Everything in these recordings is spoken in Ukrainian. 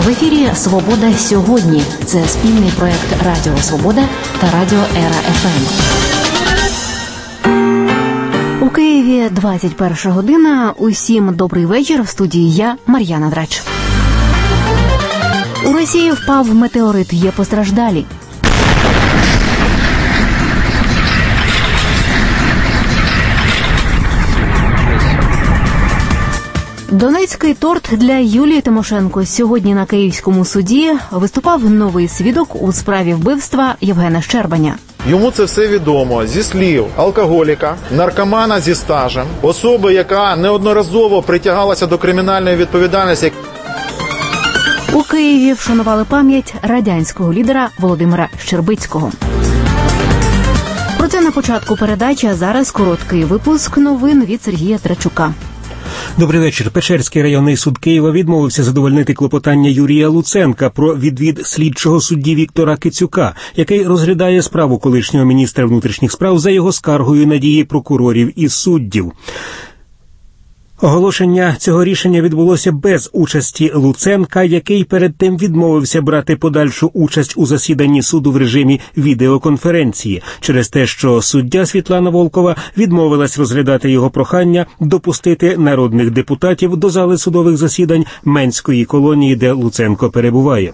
В ефірі «Свобода сьогодні». Це спільний проект Радіо Свобода та Радіо Ера ФМ. У Києві 21 година. Усім добрий вечір. В студії я, Мар'яна Драч. У Росії впав метеорит. Є постраждалі. Донецький торт для Юлії Тимошенко. Сьогодні на Київському суді виступав новий свідок у справі вбивства Євгена Щербаня. Йому це все відомо зі слів алкоголіка, наркомана зі стажем, особи, яка неодноразово притягалася до кримінальної відповідальності. У Києві вшанували пам'ять радянського лідера Володимира Щербицького. Про це на початку передачі, а зараз короткий випуск новин від Сергія Трачука. Добрий вечір. Печерський районний суд Києва відмовився задовольнити клопотання Юрія Луценка про відвід слідчого судді Віктора Кицюка, який розглядає справу колишнього міністра внутрішніх справ за його скаргою на дії прокурорів і суддів. Оголошення цього рішення відбулося без участі Луценка, який перед тим відмовився брати подальшу участь у засіданні суду в режимі відеоконференції, через те, що суддя Світлана Волкова відмовилась розглядати його прохання допустити народних депутатів до зали судових засідань Менської колонії, де Луценко перебуває.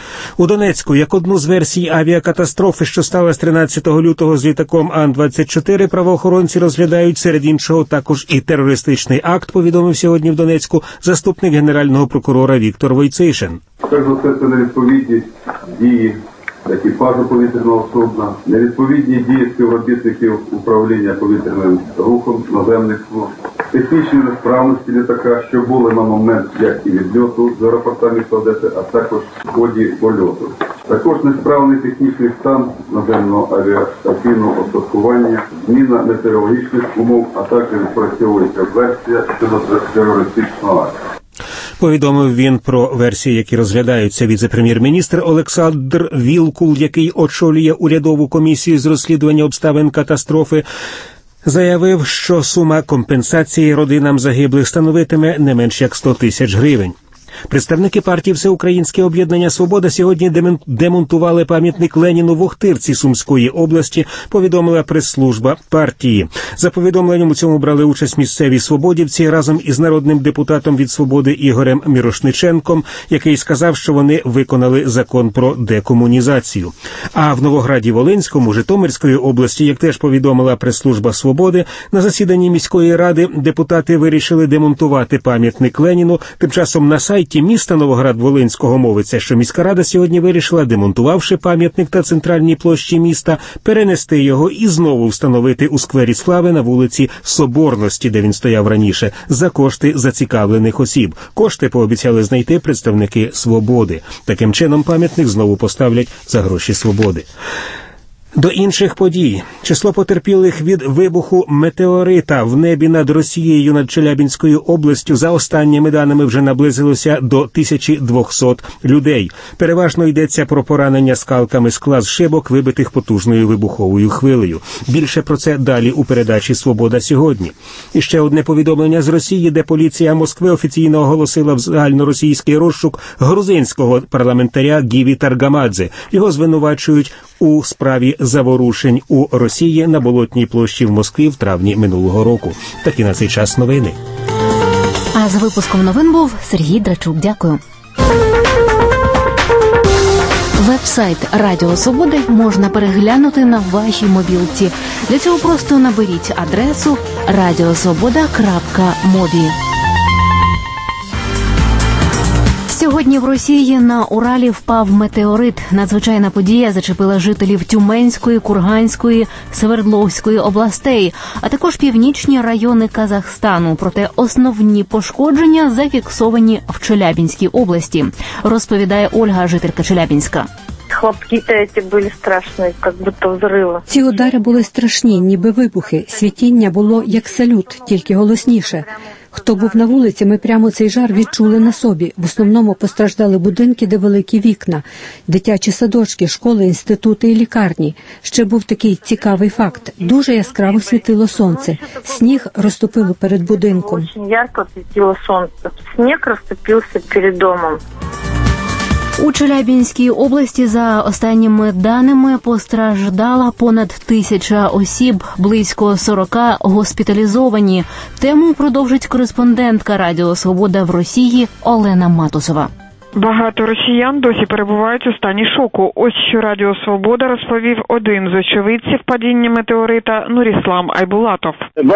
У Донецьку, як одну з версій авіакатастрофи, що сталася 13 лютого з літаком Ан-24, правоохоронці розглядають серед іншого також і терористичний акт, повідомив сьогодні в Донецьку заступник генерального прокурора Віктор Войцишин. Перш за все, це невідповідність дії екіпажу повітряного судна, невідповідні дії співробітників управління повітряним рухом наземних служб, технічні несправності літака, що були на момент як і відльоту з аеропорта міста Одеси, а також в ході польоту. Також несправний технічний стан наземного авіаційного остаткування, зміна метеорологічних умов, а також відпрацьовується версія щодо терористичного акту. Повідомив він про версії, які розглядаються. Віце-прем'єр-міністр Олександр Вілкул, який очолює урядову комісію з розслідування обставин катастрофи, заявив, що сума компенсації родинам загиблих становитиме не менш як 100 тисяч гривень. Представники партії «Всеукраїнське об'єднання Свобода» сьогодні демонтували пам'ятник Леніну в Охтирці Сумської області, повідомила прес-служба партії. За повідомленням у цьому брали участь місцеві свободівці разом із народним депутатом від «Свободи» Ігорем Мірошниченком, який сказав, що вони виконали закон про декомунізацію. А в Новограді-Волинському, Житомирської області, як теж повідомила прес-служба «Свободи», на засіданні міської ради депутати вирішили демонтувати пам'ятник Леніну. Тим часом на сайті міста Новоград-Волинського мовиться, що міська рада сьогодні вирішила, демонтувавши пам'ятник на центральній площі міста, перенести його і знову встановити у сквері Слави на вулиці Соборності, де він стояв раніше, за кошти зацікавлених осіб. Кошти пообіцяли знайти представники «Свободи». Таким чином пам'ятник знову поставлять за гроші «Свободи». До інших подій. Число потерпілих від вибуху метеорита в небі над Росією над Челябинською областю за останніми даними вже наблизилося до 1200 людей. Переважно йдеться про поранення скалками скла з шибок, вибитих потужною вибуховою хвилею. Більше про це далі у передачі «Свобода сьогодні». І ще одне повідомлення з Росії, де поліція Москви офіційно оголосила в загальноросійський розшук грузинського парламентаря Гіві Таргамадзе. Його звинувачують у справі заворушень у Росії на Болотній площі в Москві в травні минулого року. Такі на цей час новини. А за випуском новин був Сергій Драчук. Дякую. Веб-сайт Радіо Свободи можна переглянути на вашій мобілці. Для цього просто наберіть адресу radiosvoboda.mobi. Сьогодні в Росії на Уралі впав метеорит. Надзвичайна подія зачепила жителів Тюменської, Курганської, Свердловської областей, а також північні райони Казахстану. Проте основні пошкодження зафіксовані в Челябинській області, розповідає Ольга, жителька Челябинська. Хлопки эти були страшні, як будто взриви. Ці удари були страшні, ніби вибухи. Світіння було як салют, тільки голосніше. Хто був на вулиці, ми прямо цей жар відчули на собі. В основному постраждали будинки, де великі вікна, дитячі садочки, школи, інститути і лікарні. Ще був такий цікавий факт. Дуже яскраво світило сонце. Сніг розтопило перед будинком. Дуже ярко світило сонце. Сніг розтопився перед домом. У Челябинській області за останніми даними постраждала понад 1000 осіб, близько 40 госпіталізовані. Тему продовжить кореспондентка Радіо Свобода в Росії Олена Матусова. Багато росіян досі перебувають у стані шоку. Ось що Радіо Свобода розповів один з очевидців падіння метеорита Нуріслам Айбулатов.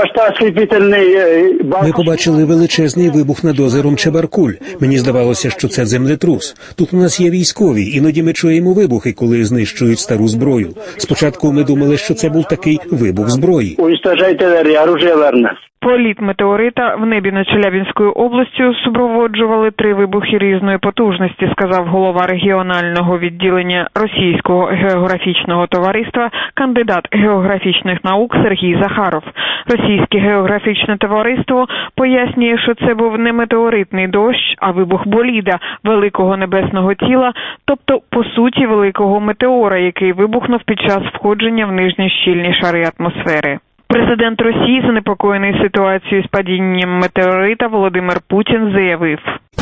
Ми побачили величезний вибух над озером Чебаркуль. Мені здавалося, що це землетрус. Тут у нас є військові, іноді ми чуємо вибухи, коли знищують стару зброю. Спочатку ми думали, що це був такий вибух зброї. Політ метеорита в небі над Челябинською областю супроводжували 3 вибухи різної потужності, сказав голова регіонального відділення Російського географічного товариства, кандидат географічних наук Сергій Захаров. Російське географічне товариство пояснює, що це був не метеоритний дощ, а вибух боліда, великого небесного тіла, тобто, по суті, великого метеора, який вибухнув під час входження в нижні щільні шари атмосфери. Президент Росії, занепокоєний ситуацією з падінням метеорита, Володимир Путін заявив: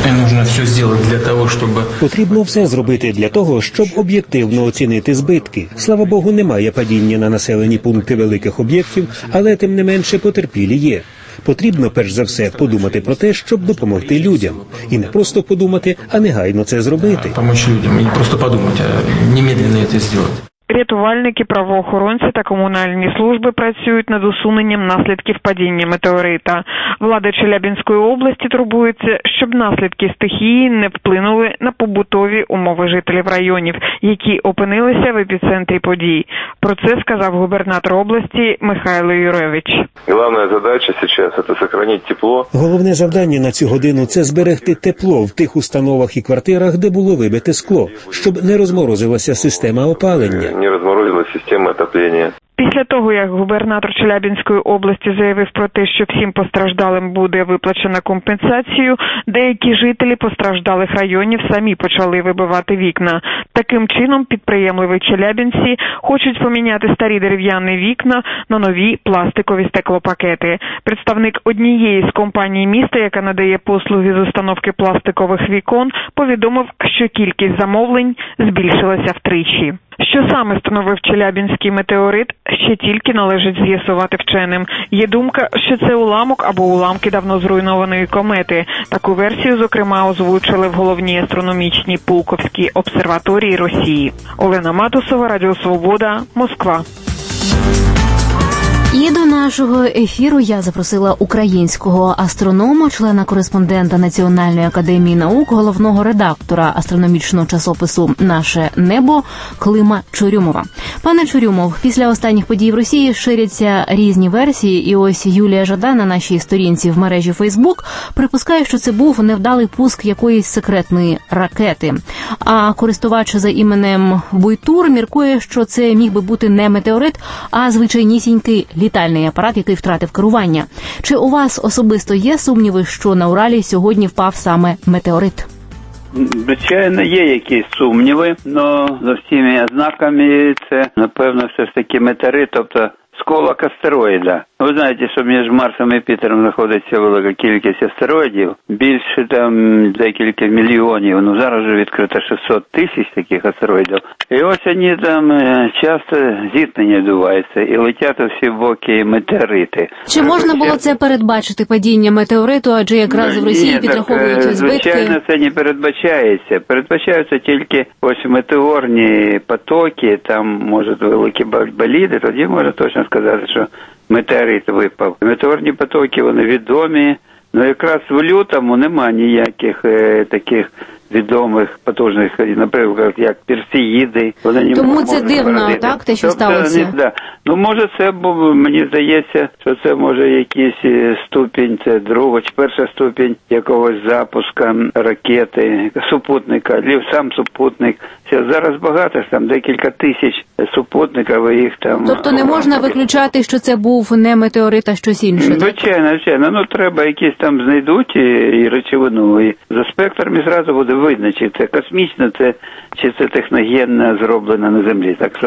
потрібно все зробити для того, щоб об'єктивно оцінити збитки. Слава Богу, немає падіння на населені пункти великих об'єктів, але тим не менше потерпілі є. Потрібно, перш за все, подумати про те, щоб допомогти людям. І не просто подумати, а негайно це зробити. Помочь людям, і не просто подумати, а немедленно це зробити. Рятувальники, правоохоронці та комунальні служби працюють над усуненням наслідків падіння метеорита. Влада Челябинської області турбується, щоб наслідки стихії не вплинули на побутові умови жителів районів, які опинилися в епіцентрі подій. Про це сказав губернатор області Михайло Юревич. Головна задача зараз – це зберігати тепло. Головне завдання на цю годину – це зберегти тепло в тих установах і квартирах, де було вибите скло, щоб не розморозилася система опалення. Не розморозилася система отоплення. Після того, як губернатор Челябинської області заявив про те, що всім постраждалим буде виплачена компенсацію, деякі жителі постраждалих районів самі почали вибивати вікна. Таким чином, підприємливі челябинці хочуть поміняти старі дерев'яні вікна на нові пластикові стеклопакети. Представник однієї з компаній міста, яка надає послуги з установки пластикових вікон, повідомив, що кількість замовлень збільшилася втричі. Що саме становив Челябинський метеорит, ще тільки належить з'ясувати вченим. Є думка, що це уламок або уламки давно зруйнованої комети. Таку версію, зокрема, озвучили в головній астрономічній Пулковській обсерваторії Росії. Олена Матусова, Радіо Свобода, Москва. І до нашого ефіру я запросила українського астронома, члена-кореспондента Національної академії наук, головного редактора астрономічного часопису «Наше небо» Клима Чурюмова. Пане Чурюмов, після останніх подій в Росії ширяться різні версії, і ось Юлія Жадан на нашій сторінці в мережі Фейсбук припускає, що це був невдалий пуск якоїсь секретної ракети. А користувач за іменем Буйтур міркує, що це міг би бути не метеорит, а звичайнісінький літальний апарат, який втратив керування. Чи у вас особисто є сумніви, що на Уралі сьогодні впав саме метеорит? Звичайно, є якісь сумніви, але за всіма ознаками це, напевно, все ж таки метеорит, тобто сколок астероїда. Ви знаєте, що між Марсом і Юпітером знаходиться велика кількість астероїдів, більше там декілька мільйонів, зараз вже відкрито 600 тисяч таких астероїдів. І ось вони там часто зіткнення відбуваються і летять у всі боки метеорити. Чи можна було це передбачити, падіння метеориту, адже якраз в Росії підраховують збитки? Звичайно, це не передбачається. Передбачаються тільки ось метеорні потоки, там можуть великі боліди, тоді можна точно сказати, що метеорит випав. Метеорні потоки, вони відомі, але якраз в лютому немає ніяких таких відомих потужних, наприклад, як Персеїди. Тому це дивно, так, те, що сталося? Да. Може це, бо мені здається, що це може якийсь ступінь, це друга чи перша ступінь якогось запуска ракети, супутника, або сам супутник. Зараз багато, там декілька тисяч супутників, і їх там... Тобто не можна виключати, що це був не метеорит, а щось інше? Звичайно. Треба якісь там знайдуть і речовину, і за спектрами зразу буде видно, чи це космічно, чи це техногенно зроблено на Землі. Так що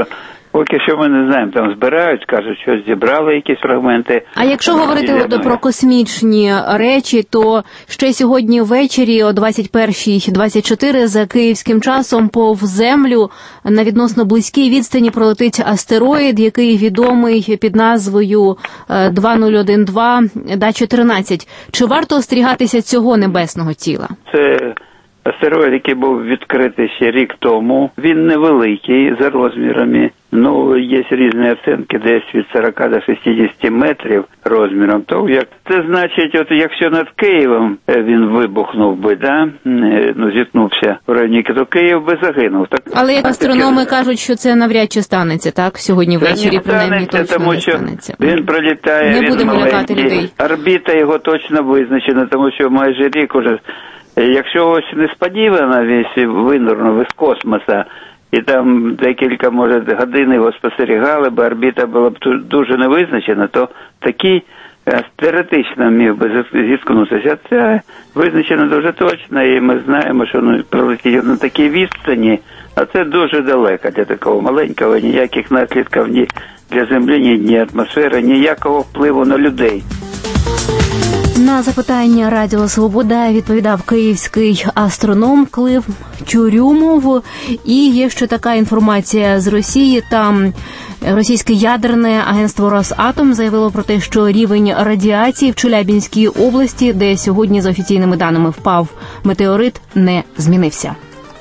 Поки що ми не знаємо, там збирають, кажуть, що зібрали якісь фрагменти. А якщо говорити про космічні речі, то ще сьогодні ввечері о 21:24 за київським часом повз Землю на відносно близькій відстані пролетить астероїд, який відомий під назвою 2012 Да-14. Чи варто остерігатися цього небесного тіла? Це астероїд, який був відкритий ще рік тому. Він невеликий за розмірами. Є різні оцінки, десь від 40 до 60 метрів розміром. То як це значить, якщо над Києвом він вибухнув би, зіткнувся в районі, то Київ би загинув. Так, але як астрономи кажуть, що це навряд чи станеться, так? Сьогодні ввечері, принаймні, точно тому, не станеться. Він прилітає, не будемо лякати людей. Орбіта його точно визначена, тому що майже рік уже. Якщо ось несподівано весь винурнув із космоса, і там декілька, може, годин його спостерігали, бо орбіта була б дуже невизначена, то такий теоретично міг би зіткнутися. Це визначено дуже точно, і ми знаємо, що пролетить на такій відстані, а це дуже далеко для такого маленького, ніяких наслідків ні для Землі, ні атмосфери, ніякого впливу на людей. На запитання Радіо Свобода відповідав київський астроном Клив Чурюмов. І є ще така інформація з Росії. Там російське ядерне агентство Росатом заявило про те, що рівень радіації в Челябинській області, де сьогодні за офіційними даними впав метеорит, не змінився.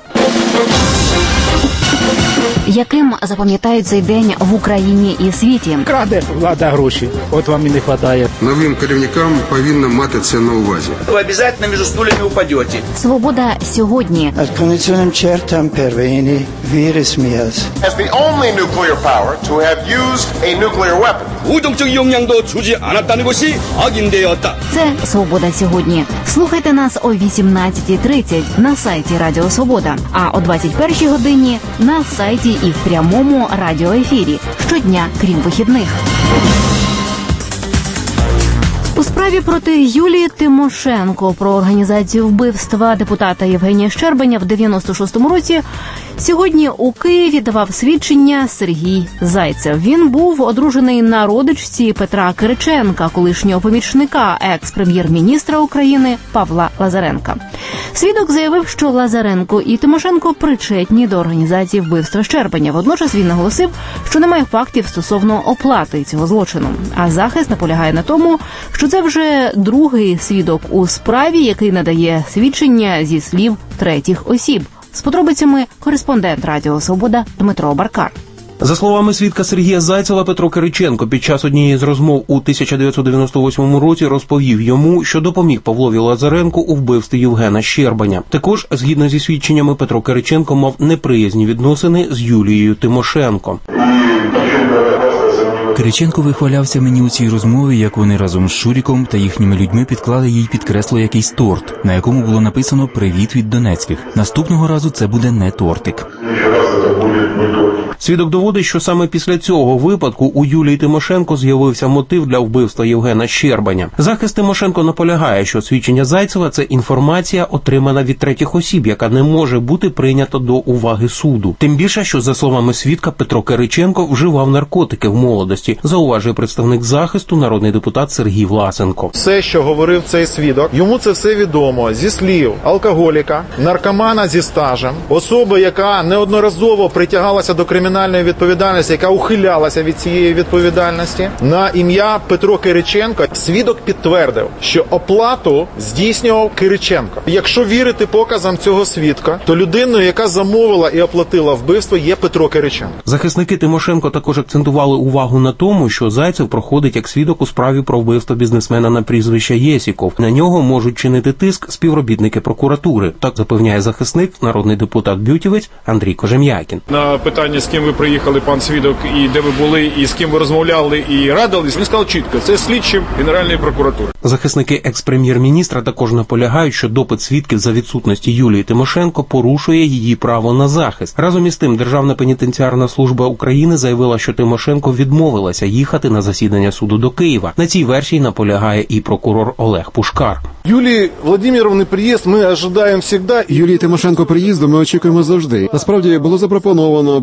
Яким запам'ятають цей день в Україні і світі? Краде влада гроші, от вам і не вистачає. Новим керівникам повинно мати це на увазі. Ви обов'язково між стульями упадете. Свобода сьогодні. Конвенціонним чертам первини віри сміялись. As the only nuclear power to have used a nuclear weapon. 우정적 영향도 주지 않았다는 것이 확인되었다. Це Свобода сьогодні. Слухайте нас о 18:30 на сайті Радіо Свобода, а о 21:00 годині на сайті і в прямому радіоефірі щодня, крім вихідних. У справі проти Юлії Тимошенко про організацію вбивства депутата Євгенія Щербаня в 96-му році сьогодні у Києві давав свідчення Сергій Зайцев. Він був одружений на родичці Петра Кириченка, колишнього помічника екс-прем'єр-міністра України Павла Лазаренка. Свідок заявив, що Лазаренко і Тимошенко причетні до організації вбивства Щербаня. Водночас він наголосив, що немає фактів стосовно оплати цього злочину. А захист наполягає на тому, що це вже другий свідок у справі, який надає свідчення зі слів третіх осіб. З подробицями кореспондент Радіо Свобода Дмитро Баркар. За словами свідка Сергія Зайцева, Петро Кириченко під час однієї з розмов у 1998 році розповів йому, що допоміг Павлові Лазаренку у вбивстві Євгена Щербаня. Також, згідно зі свідченнями, Петро Кириченко мав неприязні відносини з Юлією Тимошенко. Кириченко вихвалявся мені у цій розмові, як вони разом з Шуріком та їхніми людьми підклали їй під кресло якийсь торт, на якому було написано «Привіт від Донецьких». Наступного разу це буде не тортик. Свідок доводить, що саме після цього випадку у Юлії Тимошенко з'явився мотив для вбивства Євгена Щербаня. Захист Тимошенко наполягає, що свідчення Зайцева – це інформація, отримана від третіх осіб, яка не може бути прийнята до уваги суду. Тим більше, що, за словами свідка, Петро Кириченко вживав наркотики в молодості, зауважує представник захисту, народний депутат Сергій Власенко. Все, що говорив цей свідок, йому це все відомо зі слів алкоголіка, наркомана зі стажем, особи, яка неодноразово притягалася до кримінальної відповідальності, яка ухилялася від цієї відповідальності, на ім'я Петро Кириченко. Свідок підтвердив, що оплату здійснював Кириченко. Якщо вірити показам цього свідка, то людиною, яка замовила і оплатила вбивство, є Петро Кириченко. Захисники Тимошенко також акцентували увагу на тому, що Зайцев проходить як свідок у справі про вбивство бізнесмена на прізвище Єсіков. На нього можуть чинити тиск співробітники прокуратури. Так запевняє захисник, народний депутат Бютівець Андрій Кожем'якін. На питання, з ким ви приїхали, пан свідок, і де ви були, і з ким ви розмовляли, і радились, він сказав чітко, це слідчим Генеральної прокуратури. Захисники екс-прем'єр-міністра також наполягають, що допит свідків за відсутності Юлії Тимошенко порушує її право на захист. Разом із тим, Державна пенітенціарна служба України заявила, що Тимошенко відмовилася їхати на засідання суду до Києва. На цій версії наполягає і прокурор Олег Пушкар. Юлії Владимировни приїзд ми очікуємо завжди. Юлії Тимошенко приїзду ми очікуємо завжди. Насправді було запропоновано, були і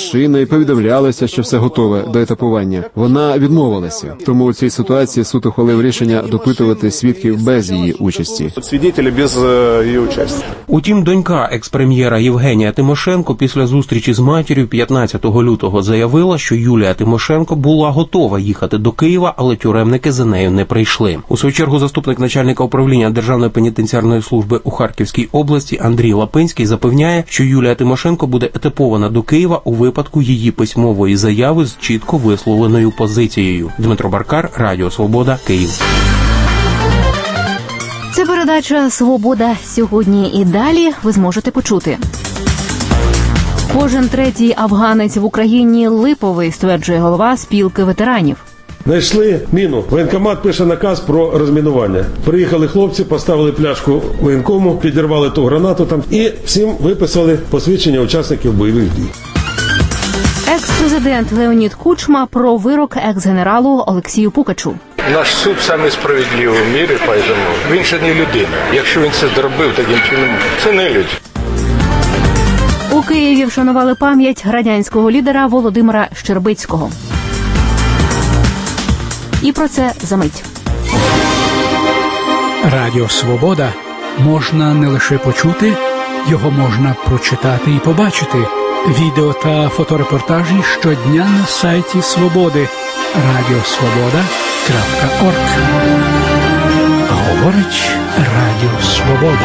машина і повідомлялося, що все готове до етапування. Вона відмовилася. Тому у цій ситуації суд ухвалив рішення допитувати свідків без її участі. Свидетели без її участі. Утім, донька екс-прем'єра Євгенія Тимошенко після зустрічі з матір'ю 15 лютого заявила, що Юлія Тимошенко була готова їхати до Києва, але тюремники за нею не прийшли. У свою чергу заступник начальника управління Державної пенітенціарної служби у Харківській області Андрій Лапинський запевняє, що Юлія Тимошенко буде етапована до Києва у випадку її письмової заяви з чітко висловленою позицією. Дмитро Баркар, Радіо Свобода, Київ. Це передача «Свобода сьогодні і далі» ви зможете почути. Кожен третій афганець в Україні липовий, стверджує голова спілки ветеранів. Знайшли міну. Воєнкомат пише наказ про розмінування. Приїхали хлопці, поставили пляшку воєнкому, підірвали ту гранату там і всім виписали посвідчення учасників бойових дій. Екс-президент Леонід Кучма про вирок екс-генералу Олексію Пукачу. Наш суд саме справедливий в мірі, тому він ще не людина. Якщо він це зробив таким чином, це не людина. У Києві вшанували пам'ять радянського лідера Володимира Щербицького. І про це за мить. Радіо «Свобода» можна не лише почути, його можна прочитати і побачити. Відео та фоторепортажі щодня на сайті «Свободи» radiosvoboda.org. Говорить Радіо «Свобода».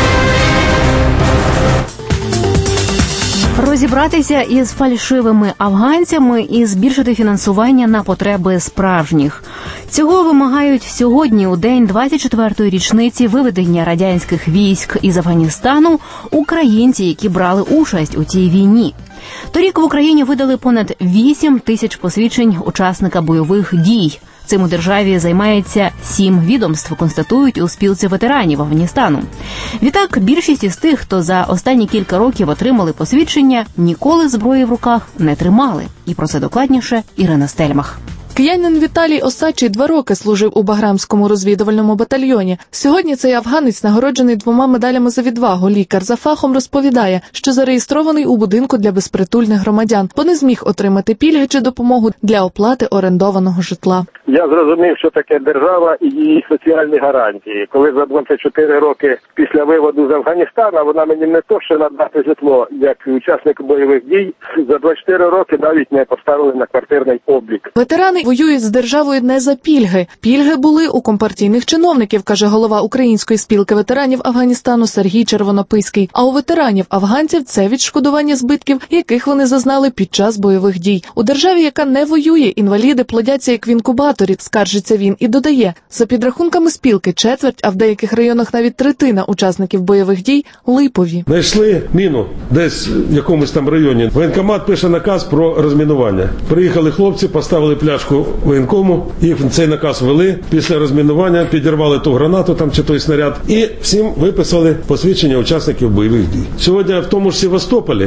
Розібратися із фальшивими афганцями і збільшити фінансування на потреби справжніх. Цього вимагають сьогодні, у день 24-ї річниці виведення радянських військ із Афганістану, українці, які брали участь у цій війні. Торік в Україні видали понад 8 тисяч посвідчень учасника бойових дій. Цим у державі займається 7 відомств, констатують у спілці ветеранів Афганістану. Відтак, більшість із тих, хто за останні кілька років отримали посвідчення, ніколи зброї в руках не тримали. І про це докладніше Ірина Стельмах. Киянин Віталій Осадчий 2 роки служив у Баграмському розвідувальному батальйоні. Сьогодні цей афганець нагороджений 2 медалями за відвагу. Лікар за фахом розповідає, що зареєстрований у будинку для безпритульних громадян, бо не зміг отримати пільги чи допомогу для оплати орендованого житла. Я зрозумів, що таке держава і її соціальні гарантії. Коли за 24 роки після виводу з Афганістана вона мені не то, що надати житло, як учасник бойових дій, за 24 роки навіть не поставили на квартирний облік. Ветерани воюють з державою не за пільги. Пільги були у компартійних чиновників, каже голова Української спілки ветеранів Афганістану Сергій Червонописький. А у ветеранів-афганців це відшкодування збитків, яких вони зазнали під час бойових дій. У державі, яка не воює, інваліди плодяться як в інкубаторі, скаржиться він і додає. За підрахунками спілки, четверть, а в деяких районах навіть третина учасників бойових дій липові. Знайшли міну десь в якомусь там районі. Воєнкомат пише наказ про розмінування. Приїхали хлопці, поставили пляшку воєнкому, їх цей наказ ввели, після розмінування підірвали ту гранату там чи той снаряд і всім виписали посвідчення учасників бойових дій. Сьогодні в тому ж Севастополі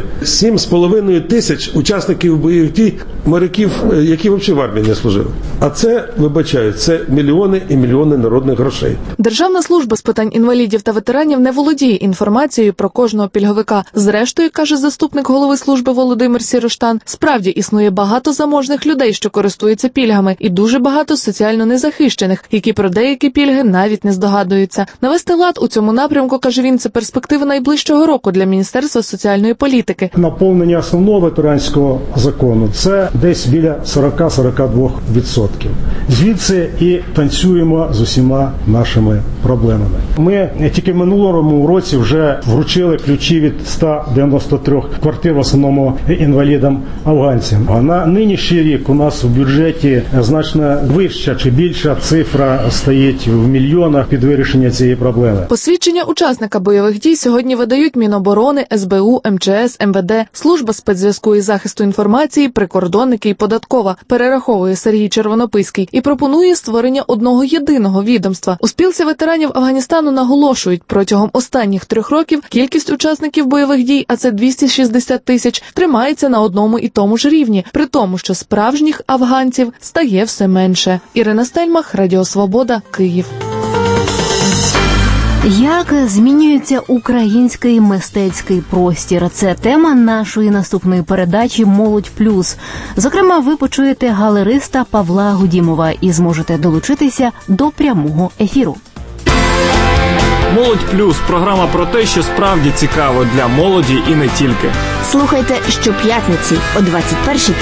7,5 тисяч учасників бойових дій, моряків, які взагалі в армії не служили. А це, вибачаю, це мільйони і мільйони народних грошей. Державна служба з питань інвалідів та ветеранів не володіє інформацією про кожного пільговика. Зрештою, каже заступник голови служби Володимир Сіроштан, справді існує багато заможних людей, що користуються пільгами, і дуже багато соціально незахищених, які про деякі пільги навіть не здогадуються. Навести лад у цьому напрямку, каже він, це перспектива найближчого року для Міністерства соціальної політики. Наповнення основного ветеранського закону – це десь біля 40-42%. Звідси і танцюємо з усіма нашими проблемами. Ми тільки в минулому році вже вручили ключі від 193 квартир, в основному інвалідам-афганцям. А на нинішній рік у нас в бюджеті значно вища чи більша цифра стоїть в мільйонах під вирішення цієї проблеми. Посвідчення учасника бойових дій сьогодні видають Міноборони, СБУ, МЧС, МВД, Служба спецзв'язку і захисту інформації, прикордонники і податкова, перераховує Сергій Червонописький і пропонує створення одного єдиного відомства. У спілці ветеранів Афганістану наголошують, протягом останніх 3 років кількість учасників бойових дій, а це 260 тисяч, тримається на одному і тому ж рівні, при тому, що справжніх афганців стає все менше. Ірина Стельмах, Радіо Свобода, Київ. Як змінюється український мистецький простір? Це тема нашої наступної передачі «Молодь плюс». Зокрема, ви почуєте галериста Павла Гудімова і зможете долучитися до прямого ефіру. «Молодь плюс» – програма про те, що справді цікаво для молоді і не тільки. Слухайте щоп'ятниці о 21:33.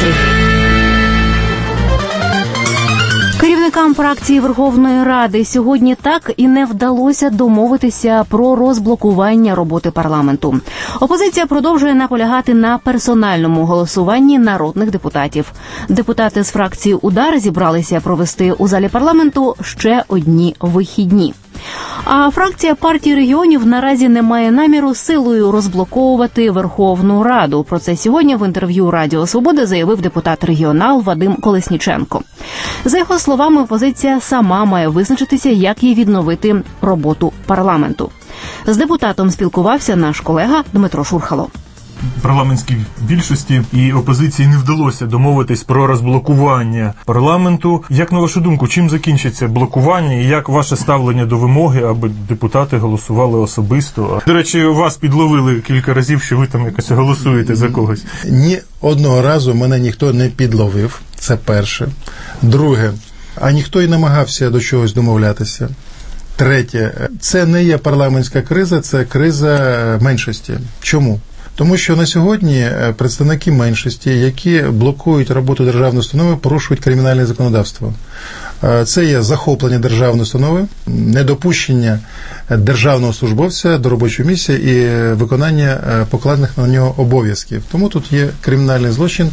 Керівникам фракції Верховної Ради сьогодні так і не вдалося домовитися про розблокування роботи парламенту. Опозиція продовжує наполягати на персональному голосуванні народних депутатів. Депутати з фракції «Удар» зібралися провести у залі парламенту ще одні вихідні. А фракція партії регіонів наразі не має наміру силою розблоковувати Верховну Раду. Про це сьогодні в інтерв'ю Радіо Свобода заявив депутат-регіонал Вадим Колесніченко. За його словами, опозиція сама має визначитися, як їй відновити роботу парламенту. З депутатом спілкувався наш колега Дмитро Шурхало. Парламентській більшості і опозиції не вдалося домовитись про розблокування парламенту. Як на вашу думку, чим закінчиться блокування і як ваше ставлення до вимоги, аби депутати голосували особисто? До речі, вас підловили кілька разів, що ви там якось голосуєте за когось. Ні одного разу мене ніхто не підловив, це перше. Друге, а ніхто і намагався до чогось домовлятися. Третє, це не є парламентська криза, це криза меншості. Чому? Тому що на сьогодні представники меншості, які блокують роботу державної установи, порушують кримінальне законодавство. Це є захоплення державної установи, недопущення державного службовця до робочої місії і виконання покладених на нього обов'язків. Тому тут є кримінальний злочин.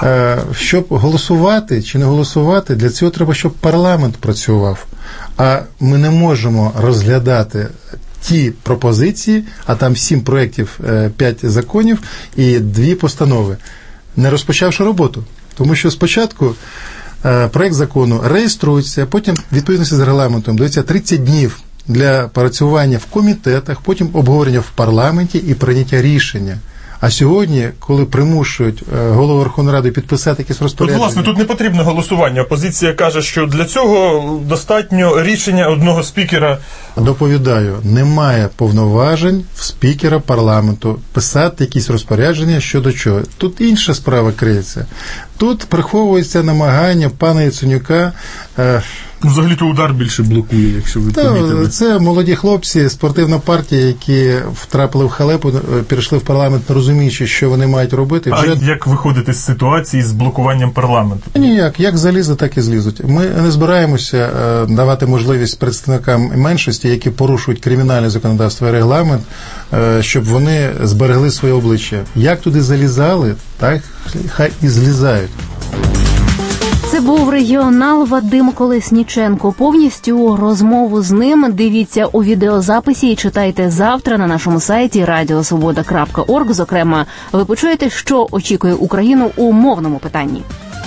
Щоб голосувати чи не голосувати, для цього треба, щоб парламент працював. А ми не можемо розглядати ті пропозиції, а там 7 проєктів, 5 законів і 2 постанови, не розпочавши роботу. Тому що спочатку проєкт закону реєструється, потім відповідності з регламентом дається 30 днів для працювання в комітетах, потім обговорення в парламенті і прийняття рішення. А сьогодні, коли примушують голову Верховної Ради підписати якісь розпорядження... Власне, тут не потрібно голосування. Опозиція каже, що для цього достатньо рішення одного спікера. Доповідаю, немає повноважень в спікера парламенту писати якісь розпорядження щодо чого. Тут інша справа криється. Тут приховується намагання пана Яценюка... Взагалі-то «Удар» більше блокує, якщо ви помітили. Це молоді хлопці, спортивна партія, які втрапили в халепу, перейшли в парламент, не розуміючи, що вони мають робити. А як виходити з ситуації з блокуванням парламенту? Ніяк. Як залізли, так і злізуть. Ми не збираємося давати можливість представникам меншості, які порушують кримінальне законодавство і регламент, щоб вони зберегли своє обличчя. Як туди залізали, так хай і злізають. Це був регіонал Вадим Колесніченко. Повністю розмову з ним дивіться у відеозаписі і читайте завтра на нашому сайті radiosvoboda.org. Зокрема, ви почуєте, що очікує Україну у мовному питанні.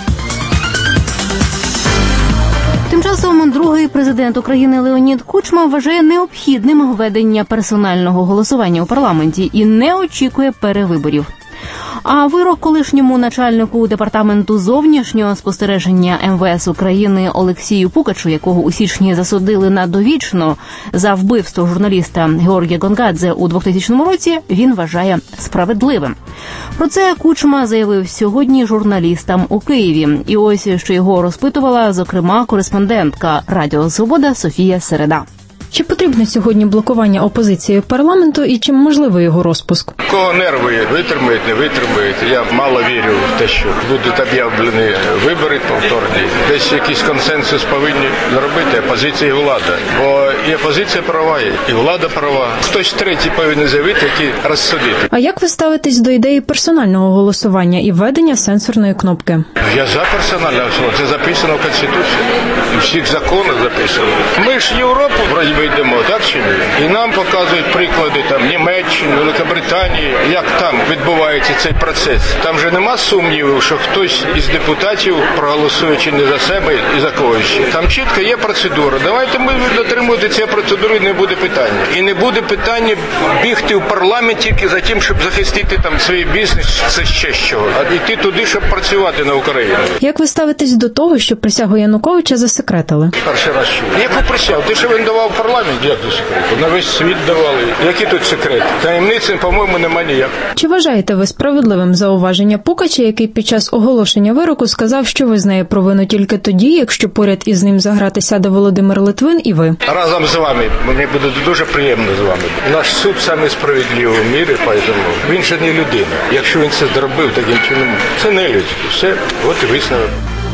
Тим часом другий президент України Леонід Кучма вважає необхідним введення персонального голосування у парламенті і не очікує перевиборів. А вирок колишньому начальнику департаменту зовнішнього спостереження МВС України Олексію Пукачу, якого у січні засудили на довічно за вбивство журналіста Георгія Гонгадзе у 2000 році, він вважає справедливим. Про це Кучма заявив сьогодні журналістам у Києві. І ось, що його розпитувала, зокрема, кореспондентка Радіо Свобода Софія Середа. Чи потрібно сьогодні блокування опозиції парламенту і чим можливий його розпуск? Кого нерви витримають, не витримають. Я мало вірю в те, що будуть об'явлені вибори повторні. Десь якийсь консенсус повинні зробити опозиція і влада. Бо і опозиція права, і влада права. Хтось третій повинен заявити, який розсудити. А як ви ставитесь до ідеї персонального голосування і введення сенсорної кнопки? Я за персональне голосування. Це записано в Конституції. У всіх законах записано. Ми ж Європу вроді йдемо, так чи ні? І нам показують приклади там Німеччини, Великобританії, як там відбувається цей процес. Там же нема сумнівів, що хтось із депутатів проголосує чи не за себе і за когось. Там чітко є процедура. Давайте ми дотримувати цієї процедури, не буде питання. І не буде питання бігти в парламент тільки за тим, щоб захистити там свій бізнес, це ще з чого. А йти туди, щоб працювати на Україну. Як ви ставитесь до того, що присягу Януковича засекретили? Перший раз чую. Яку присягу? Ти що він давав парламент? парламент, як до секрету? На весь світ давали. Які тут секрети? Таємниці, по-моєму, немає ніяк. Чи вважаєте ви справедливим зауваження Пукача, який під час оголошення вироку сказав, що визнає провину тільки тоді, якщо поряд із ним за грати сяде Володимир Литвин і ви? Разом з вами. Мені буде дуже приємно з вами. Наш суд саме справедливий в мірі, тому він же не людина. Якщо він це зробив таким чином, це не людське. Все, от і висновок.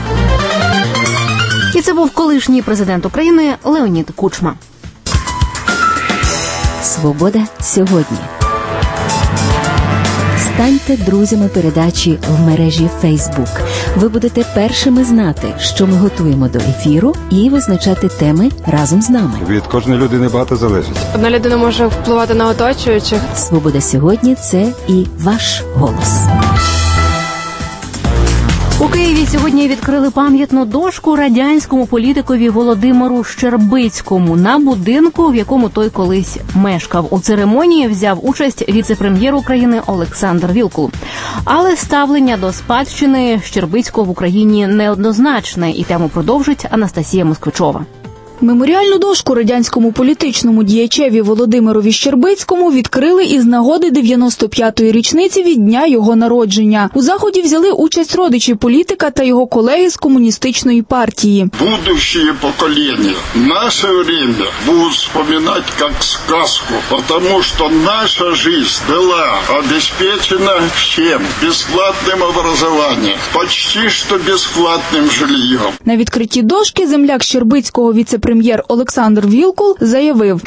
І це був колишній президент України Леонід Кучма. Свобода сьогодні. Станьте друзями передачі в мережі Facebook. Ви будете першими знати, що ми готуємо до ефіру, і визначати теми разом з нами. Від кожної людини багато залежить. Одна людина може впливати на оточуючих. Свобода сьогодні – це і ваш голос. У Києві сьогодні відкрили пам'ятну дошку радянському політикові Володимиру Щербицькому на будинку, в якому той колись мешкав. У церемонії взяв участь віце-прем'єр України Олександр Вілкул. Але ставлення до спадщини Щербицького в Україні неоднозначне, і тему продовжить Анастасія Москвичова. Меморіальну дошку радянському політичному діячеві Володимирові Щербицькому відкрили із нагоди 95-ї річниці від дня його народження. У заході взяли участь родичі політика та його колеги з комуністичної партії. Будущее поколение, наше время будут вспоминать как сказку, потому что наша жизнь была обеспечена всем бесплатным образованием, почти что бесплатным жильем. На відкритті дошки земляк Щербицького віце-прем'єр Олександр Вілкул заявив: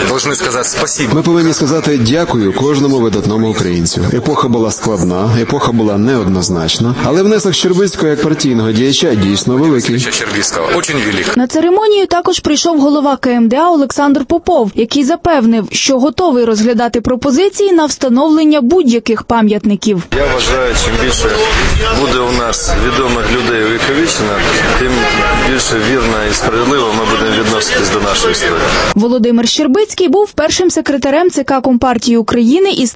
Ми повинні сказати дякую кожному видатному українцю. Епоха була складна, епоха була неоднозначна, але внесок Щербицького як партійного діяча дійсно великий. На церемонію також прийшов голова КМДА Олександр Попов, який запевнив, що готовий розглядати пропозиції на встановлення будь-яких пам'ятників. Я вважаю, чим більше буде у нас відомих людей увіковічено, тим більше вірно і справедливо ми будемо відноситись до нашої історії. Володимир Щербицький був першим секретарем ЦК Компартії України із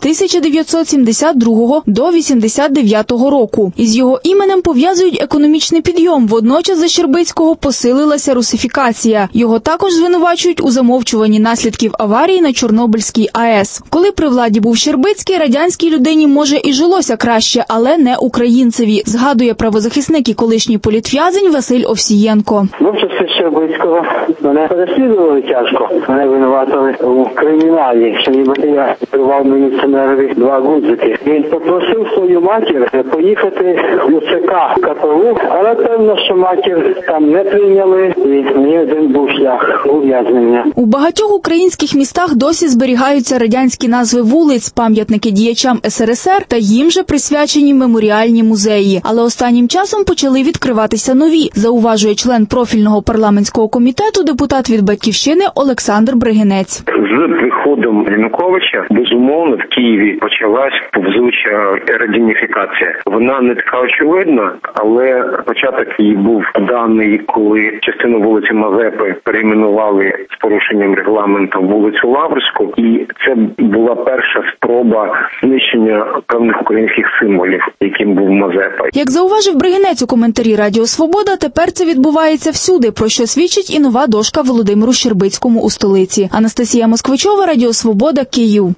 1972 до 89 року. Із його іменем пов'язують економічний підйом. Водночас за Щербицького посилилася русифікація. Його також звинувачують у замовчуванні наслідків аварії на Чорнобильській АЕС. Коли при владі був Щербицький, радянській людині, може, і жилося краще, але не українцеві, згадує правозахисник і колишній політв'язень Василь Овсієнко. Щербицького мене переслідували тяжко. Мене винуватили у криміналі, що нібито я привав міліціонерові 2 гудзики. Він попросив свою матір поїхати у ЦК КПУ, але певно, що матір там не прийняли, і мені один був шлях ув'язнення. У багатьох українських містах досі зберігаються радянські назви вулиць, пам'ятники діячам СРСР та їм же присвячені меморіальні музеї. Але останнім часом почали відкриватися нові, зауважує член профільного парламентського комітету, депутат від «Батьківщини» Олександр Бригинець. З приходом Януковича, безумовно, в Києві почалась повзуча радяніфікація. Вона не така очевидна, але початок її був даний, коли частину вулиці Мазепи перейменували з порушенням регламенту вулицю Лаврську, і це була перша спроба знищення певних українських символів, яким був Мазепа. Як зауважив Бригинець у коментарі Радіо Свобода, тепер це відбувається всюди, про що свідчить і нова дошка Володимиру Щербицькому у столиці. Анастасія Москвичова, Радіо Свобода, Київ.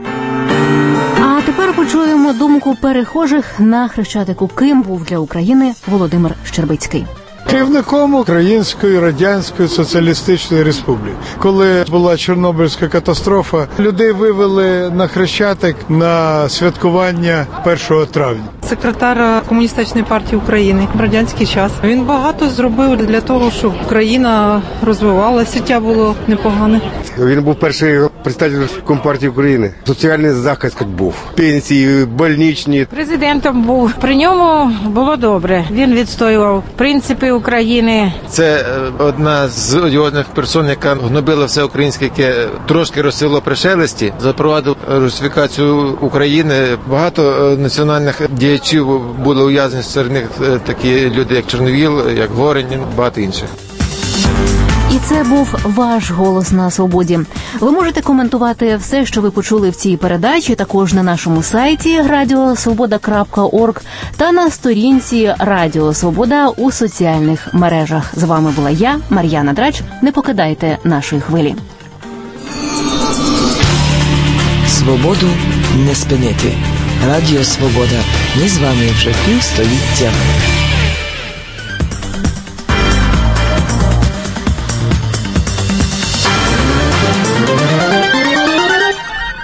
А тепер почуємо думку перехожих на Хрещатику. Ким був для України Володимир Щербицький? Керівником Української Радянської Соціалістичної Республіки. Коли була Чорнобильська катастрофа, людей вивели на Хрещатик на святкування 1 травня. Секретар Комуністичної партії України в радянський час. Він багато зробив для того, щоб Україна розвивалася, життя було непогане. Він був перший представник Компартії України. Соціальний захист був. Пенсії, больничні. Президентом був. При ньому було добре. Він відстоював принципи України. Це одна з одіозних персон, яка гнобила все українське, яке трошки розсило при шелесті, запровадив русифікацію України. Багато національних діячів були ув'язнені, серед них такі люди, як Чорновіл, як Горенін, багато інших. І це був ваш голос на свободі. Ви можете коментувати все, що ви почули в цій передачі, також на нашому сайті radiosvoboda.org та на сторінці Радіо Свобода у соціальних мережах. З вами була я, Мар'яна Драч. Не покидайте нашої хвилі. свободу не спинити. Радіо Свобода. Ми з вами вже півстоліття.